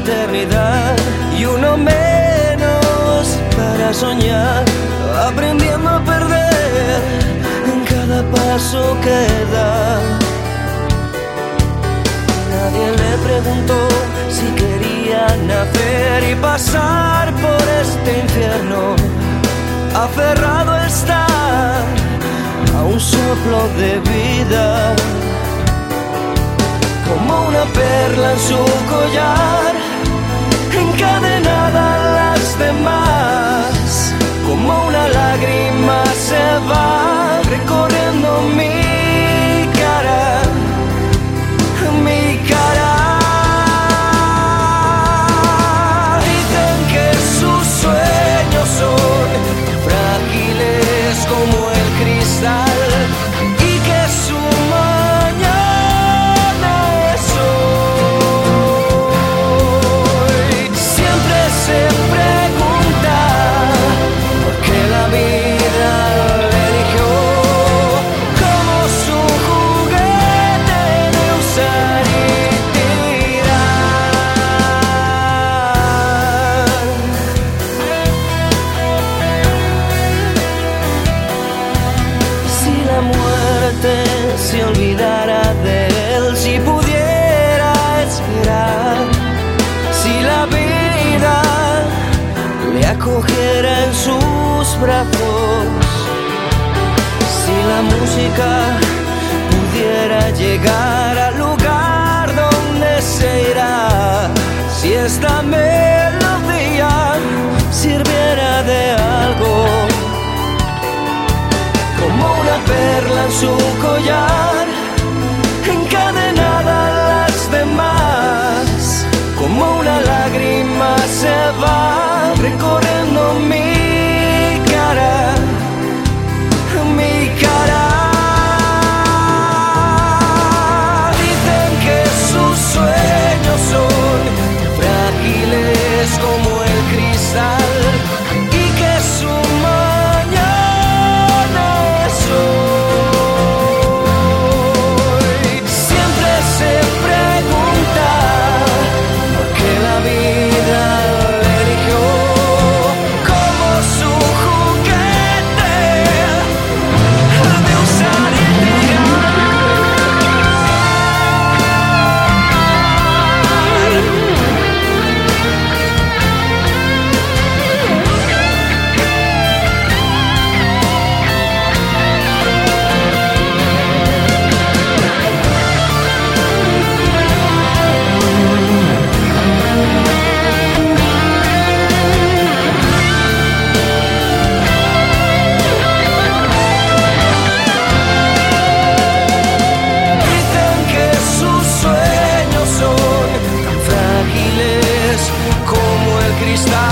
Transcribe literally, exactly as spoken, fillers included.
eternidad y uno menos para soñar, aprendiendo a perder en cada paso que da. Nadie le preguntó si quería nacer y pasar por este infierno. Aferrado está a un soplo de vida, como una perla en su collar, encadenada a las demás. Como una lágrima se va recorriendo mi cara, mi cara. Dicen que sus sueños son frágiles como el cristal y que su mañana es hoy. Siempre se pregunta por qué la vida le eligió como su juguete de usar y si olvidara de él, si pudiera esperar, si la vida le acogiera en sus brazos, si la música pudiera llegar al lugar donde se irá, si esta melodía sirviera de algo, como una perla en su collar, encadenada a las demás. Como una lágrima se va recorriendo mi cara, mi cara. Dicen que sus sueños son frágiles como el cristal y que su cristal.